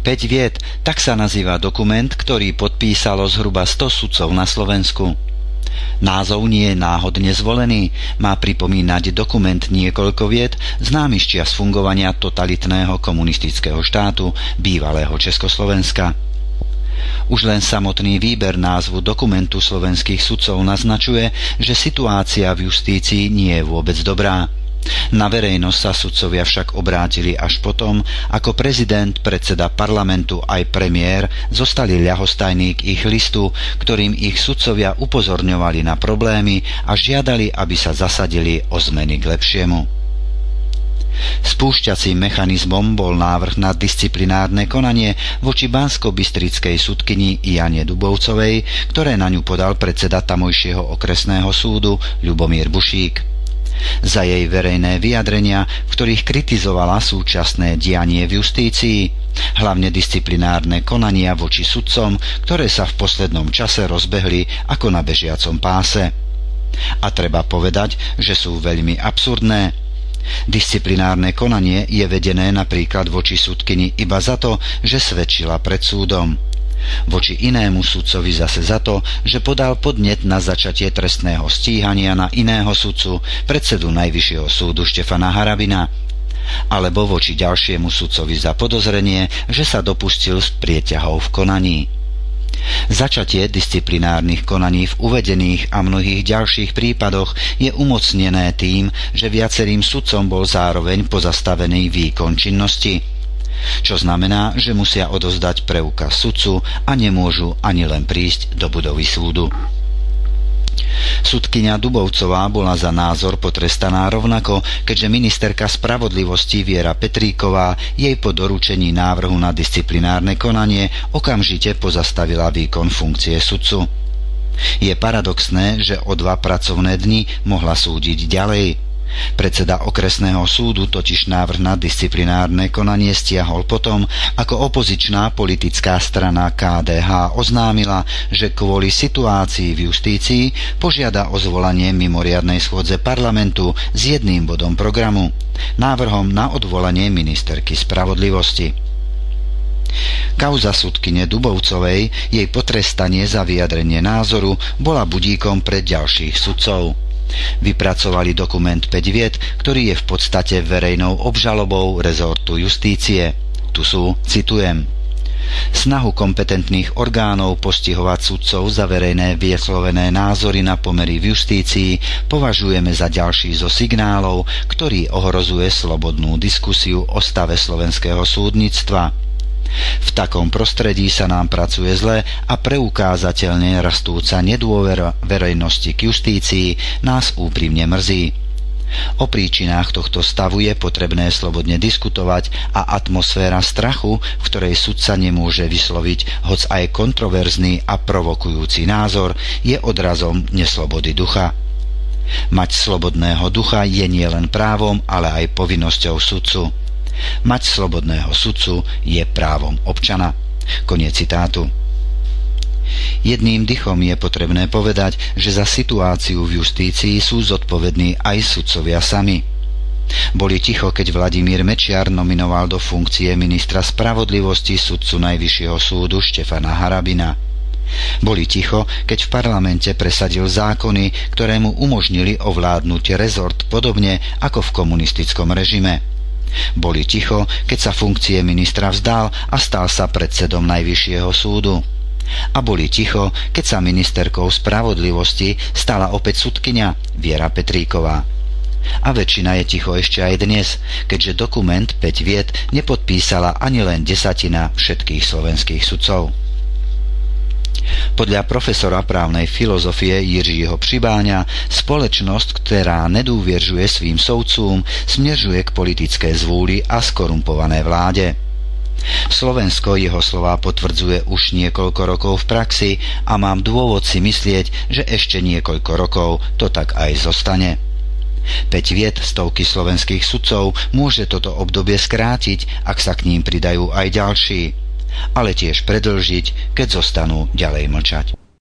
5 vied, tak sa nazýva dokument, ktorý podpísalo zhruba 100 sudcov na Slovensku. Názov nie je náhodne zvolený, má pripomínať dokument niekoľko vied, známy z čias fungovania totalitného komunistického štátu bývalého Československa. Už len samotný výber názvu dokumentu slovenských sudcov naznačuje, že situácia v justícii nie je vôbec dobrá. Na verejnosť sa sudcovia však obrátili až potom, ako prezident, predseda parlamentu aj premiér zostali ľahostajní k ich listu, ktorým ich sudcovia upozorňovali na problémy a žiadali, aby sa zasadili o zmeny k lepšiemu. Spúšťacím mechanizmom bol návrh na disciplinárne konanie voči banskobystrickej sudkyni Jane Dubovcovej, ktoré na ňu podal predseda tamojšieho okresného súdu Ľubomír Bušík. Za jej verejné vyjadrenia, v ktorých kritizovala súčasné dianie v justícii, hlavne disciplinárne konania voči sudcom, ktoré sa v poslednom čase rozbehli ako na bežiacom páse. A treba povedať, že sú veľmi absurdné. Disciplinárne konanie je vedené napríklad voči sudkyni iba za to, že svedčila pred súdom. Voči inému sudcovi zase za to, že podal podnet na začatie trestného stíhania na iného sudcu, predsedu Najvyššieho súdu Štefana Harabina, alebo voči ďalšiemu sudcovi za podozrenie, že sa dopustil z prieťahov v konaní. Začatie disciplinárnych konaní v uvedených a mnohých ďalších prípadoch je umocnené tým, že viacerým sudcom bol zároveň pozastavený výkon činnosti, čo znamená, že musia odovzdať preukaz sudcu a nemôžu ani len prísť do budovy súdu. Sudkyňa Dubovcová bola za názor potrestaná rovnako, keďže ministerka spravodlivosti Viera Petríková jej po doručení návrhu na disciplinárne konanie okamžite pozastavila výkon funkcie sudcu. Je paradoxné, že o 2 pracovné dni mohla súdiť ďalej. Predseda okresného súdu totiž návrh na disciplinárne konanie stiahol potom, ako opozičná politická strana KDH oznámila, že kvôli situácii v justícii požiada o zvolanie mimoriadnej schôdze parlamentu s jedným bodom programu, návrhom na odvolanie ministerky spravodlivosti. Kauza sudkyne Dubovcovej, jej potrestanie za vyjadrenie názoru, bola budíkom pre ďalších sudcov. Vypracovali dokument 5 vied, ktorý je v podstate verejnou obžalobou rezortu justície. Tu sú, citujem: snahu kompetentných orgánov postihovať sudcov za verejné vyslovené názory na pomery v justícii považujeme za ďalší zo signálov, ktorý ohrozuje slobodnú diskusiu o stave slovenského súdnictva. V takom prostredí sa nám pracuje zle a preukázateľne rastúca nedôvera verejnosti k justícii nás úprimne mrzí. O príčinách tohto stavu je potrebné slobodne diskutovať a atmosféra strachu, v ktorej sudca nemôže vysloviť hoc aj kontroverzný a provokujúci názor, je odrazom neslobody ducha. Mať slobodného ducha je nielen právom, ale aj povinnosťou sudcu. Mať slobodného sudcu je právom občana. Koniec citátu. Jedným dychom je potrebné povedať, že za situáciu v justícii sú zodpovední aj sudcovia sami. Boli ticho, keď Vladimír Mečiar nominoval do funkcie ministra spravodlivosti sudcu Najvyššieho súdu Štefana Harabina. Boli ticho, keď v parlamente presadil zákony, ktoré mu umožnili ovládnuť rezort podobne ako v komunistickom režime. Boli ticho, keď sa funkcie ministra vzdal a stal sa predsedom Najvyššieho súdu. A boli ticho, keď sa ministerkou spravodlivosti stala opäť sudkyňa Viera Petríková. A väčšina je ticho ešte aj dnes, keďže dokument 5 vied nepodpísala ani len 10% všetkých slovenských sudcov. Podľa profesora právnej filozofie Jiřího Přibáňa spoločnosť, ktorá nedôveržuje svým soudcům, smeřuje k politické zvúli a skorumpované vláde. Slovensko jeho slová potvrdzuje už niekoľko rokov v praxi a mám dôvod si myslieť, že ešte niekoľko rokov to tak aj zostane. 5 vied stovky slovenských sudcov môže toto obdobie skrátiť, ak sa k ním pridajú aj ďalší, ale tiež predĺžiť, keď zostanú ďalej mlčať.